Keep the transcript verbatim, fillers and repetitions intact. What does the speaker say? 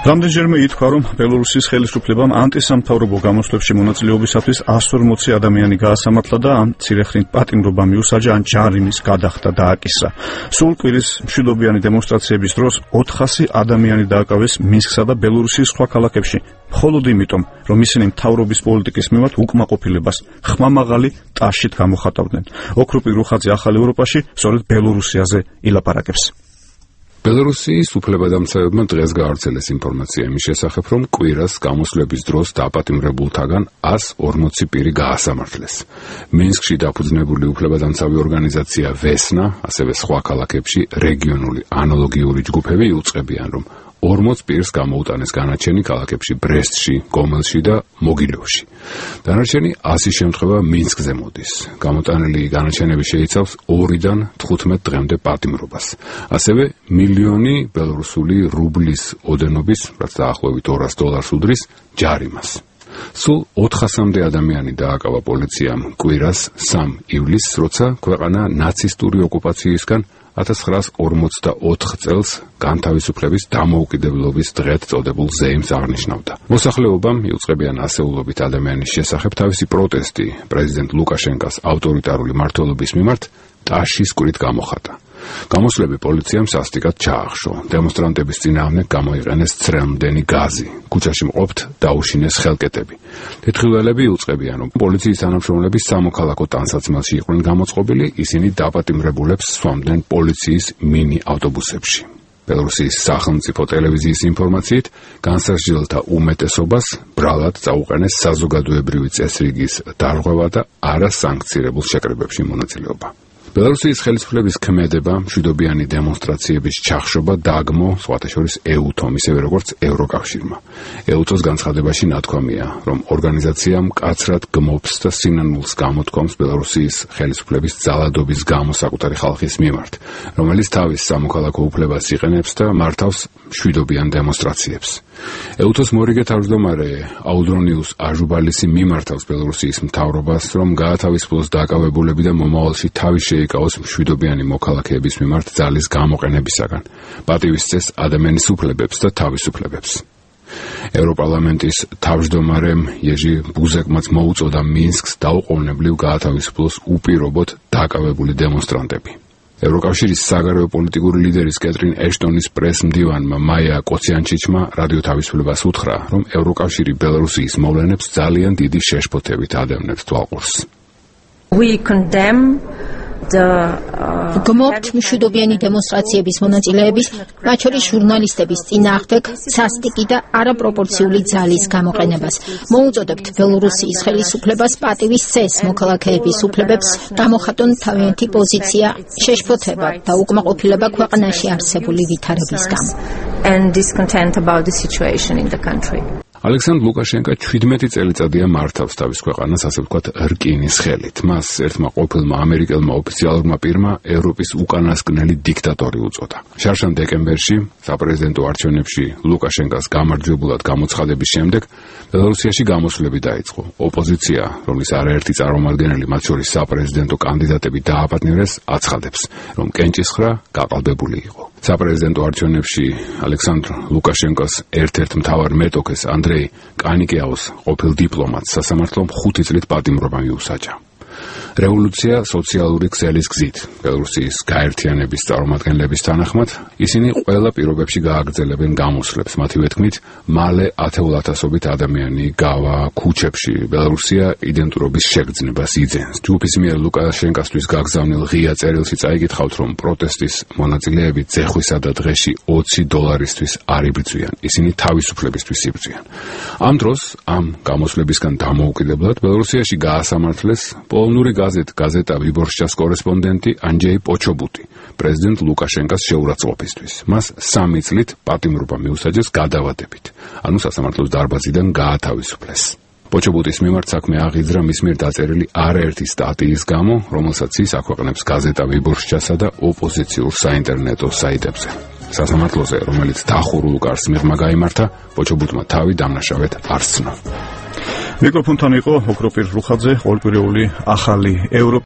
რამდენჯერმე ითქვა, რომ ბელორუსის ხელისუფლებამ ანტისამთავრობო გამოსვლებში მონაწილეობისათვის εκατს ორმოცი ადამიანი გაასამართლა და ამ ცირეხნით პატიმრობა მიუსაჯა ან ჯარიმის გადახდა დააკისრა. სულ კვირის მშვიდობიანი დემონსტრაციების დროს ოთხასი ადამიანი დააკავეს მინსკსა და ბელორუსის სხვა ქალაქებში, მხოლოდ იმიტომ, რომ ისინი მთავრობის პოლიტიკის მიმართ უკმაყოფილებას ხმამაღალი ტაშით გამოხატავდნენ. ოქროპი რუხაძე ახალ ევროპაში სწორედ ბელორუსიაზე ილაპარაკებს. ბელორუსიის უფლებადამცავებმა დღეს გაავრცელეს ინფორმაცია იმის შესახებ, რომ კვირას გამოსვლების დროს დაპატიმრებულთაგან εκατს ორმოცი პირი გაასამართლეს. მინსკში დაფუძნებული უფლებადამცავი ორგანიზაცია ვესნა, ასევე სხვა ქალაქებში რეგიონული ანალოგიური ჯგუფები იუწყებიან, რომ ორმოც პირს გამოუტანეს განაჩენი ქალაქებში ბრესტში, გომელში და მოგილევში. დანარჩენი ასი შემთხვევა მინსკზე მოდის. გამოტანილი განაჩენები შეიცავს ორიდან თხუთმეტ დღემდე პატიმრობას. ასევე მილიონი ბელორუსული რუბლის ოდენობის, რაც დაახლოებით ორას დოლარს უდრის, ჯარიმას. სულ ოთხასამდე ადამიანი დააკავა პოლიციამ კვირას სამ ივლისს, როცა ქვეყანა ნაცისტური ოკუპაციისგან ათას ცხრაას ორმოცდაოთხ წელს განთავისუფლების დამოუკიდებლობის დღედ წოდებულ ზეიმს აღნიშნავდა. მოსახლეობამ იუწყებიან ასეულობით ადამიანის შესახებ თავისი პროტესტი პრეზიდენტ ლუკაშენკას ავტორიტარული მმართველობის მიმართ ტაშის კვირით გამოხატა. გამოსვლები პოლიციამ სასტიკად ჩაახშო. დემონსტრანტების წინააღმდეგ გამოიყენეს ცრემლმდენი გაზი. ქუჩაში მყოფთ დაუშინეს ხელკეტები. თეთრილველები იუწყებიან, რომ პოლიციის თანამშრომლები სამოქალაქო ტანსაცმელში იყვნენ გამოწყობილი, ისინი დაპატიმრებულებს სვამდნენ პოლიციის მინი ავტობუსებში. ბელორუსიის სახელმწიფო ტელევიზიის ინფორმაციით, განსახილველთა უმეტესობას ბრალად წაუყენეს საზოგადოებრივი წესრიგის დარღვევა და არასანქცირებულ შეკრებებში მონაწილეობა. ბელორუსიის ხელისუფლების ქმედება, მშვიდობიანი დემონსტრაციების ჩახშობა დაგმო, სხვათა შორის ეუთომ, ისევე როგორც ევროკავშირმა. ეუთოს განცხადებაში ნათქვამია, რომ ორგანიზაცია მკაცრად გმობს და სინანულს გამოთქვამს ბელორუსიის ხელისუფლების ძალადობის გამო საკუთარი ხალხის მიმართ, რომელიც თავის სამოქალაქო უფლებას იყენებს და მართავს მშვიდობიან დემონსტრაციებს. ეუთოს მორიგე თავმჯდომარე აუდრონიუს აჟუბალისი მიმართავს ბელორუსიის მთავრობას, რომ გაათავისუფლოს დაკავებულები და მომავალში თავის შეიკავოს მშვიდობიანი მოქალაქეების მიმართ ძალის გამოყენებისაგან, პატივისცეს ადამიანის უფლებებს და თავისუფლებებს. ევროპარლამენტის თავმჯდომარემ იეჟი ბუზეკმაც მოუწოდა მინსკს დაუყოვნებლივ გაათავისუფლოს უპირობოდ დაკავებული დემონსტრანტები. ევროკავშირის საგარეო პოლიტიკური ლიდერის კეტრინ ეშტონის პრესმდივანმა მაია კოციანჩიჩმა რადიო თავისუფლებას უთხრა, რომ ევროკავშირი ბელორუსიის მოვლენებს ძალიან დიდი შეშფოთებით ადევნებს თვალყურს. We condemn გმობთ მშვიდობიანი დემონსტრაციების მონაწილეების, მათ შორის ჟურნალისტების წინააღმდეგ სასტიკი და არაპროპორციული ძალის გამოყენებას. მოუწოდებთ ბელორუსიის ხელისუფლებას პატივისცეს მოქალაქეების უფლებებს, გამოხატონ თავიანთი პოზიცია, შეშფოთება და უკმაყოფილება ქვეყანაში არსებული ვითარების გამო. And discontent about the situation in the country. ალექსანდრ ლუკაშენკა ჩვიდმეტი წელიწადია მართავს თავის ქვეყანას, ასე ვთქვათ, რკინის ხელით. მას ერთმა ყოფილმა ამერიკელმა ოფიციალურმა პირმა ევროპის უკანასკნელი დიქტატორი უწოდა. შარშან დეკემბერში საპრეზიდენტო არჩევნებში ლუკაშენკას გამარჯვებულად გამოცხადების შემდეგ ბელორუსიაში გამოსვლები დაიწყო. ოპოზიცია, რომლის არაერთი წარმომადგენელი, მათ შორის საპრეზიდენტო კანდიდატები დააპატიმრეს, აცხადებს, რომ კენჭისხრა გაყალბებული იყო. საპრეზიდენტო არჩევნებში ალექსანდრ ლუკაშენკოს ერთ-ერთ მთავარ მეტოქეს ანდრეი კანიკიაოს ყოფილ დიპლომატს სასამართლომ ხუთი წლით პატიმრობა მიუსაჯა. რევოლუცია სოციალური ქსელის გზით. ბელორუსიის გაერთიანების წარმომადგენლების თანახმად, ისინი ყველა პირობებში გააგრძელებენ გამოსვლებს. მათივე თქმით, მალე ათეულათასობით ადამიანი გავა ქუჩებში. ბელორუსია იდენტურობის შეგრძნებას იძენს. ჯგუფის მიერ ლუკაშენკასთვის გაგზავნილ ღია წერილში წაიკითხავთ, რომ პროტესტის მონაწილეები ძეხვისა და დღეში ოცი დოლარისთვის არ იბრძვიან. ისინი თავისუფლებისთვის იბრძვიან. ამ დროს, ამ გამოსვლებისგან დამოუკიდებლად, ბელორუსიაში გაასამართლეს პოლონური გაზეთ გაზეტა ვიბორშჩას კორესპონდენტი ანჯეი პოჩობუტი პრეზიდენტ ლუკაშენკას შეურაცხყოფისთვის. მას სამი წლით პატიმრობა მიუსაჯეს გადავადებით, ანუ სასამართლოს დარბაზიდან გაათავისუფლეს. პოჩობუტის მიმართ საქმე აღიძრა მის მიერ დაწერილი არაერთი სტატიის გამო, რომელსაც ის აქვეყნებს გაზეტა ვიბორშჩასა და ოპოზიციურ საინტერნეტო საიტებზე. სასამართლოზე, რომელიც დახურულ კარს მიღმა გაიმართა, პოჩობუტმა თავი დამნაშავედ არ სცნო. მიკროფონთან იყო ოქროპირ რუხაძე, ყოველკვირეული ახალი ევროპა.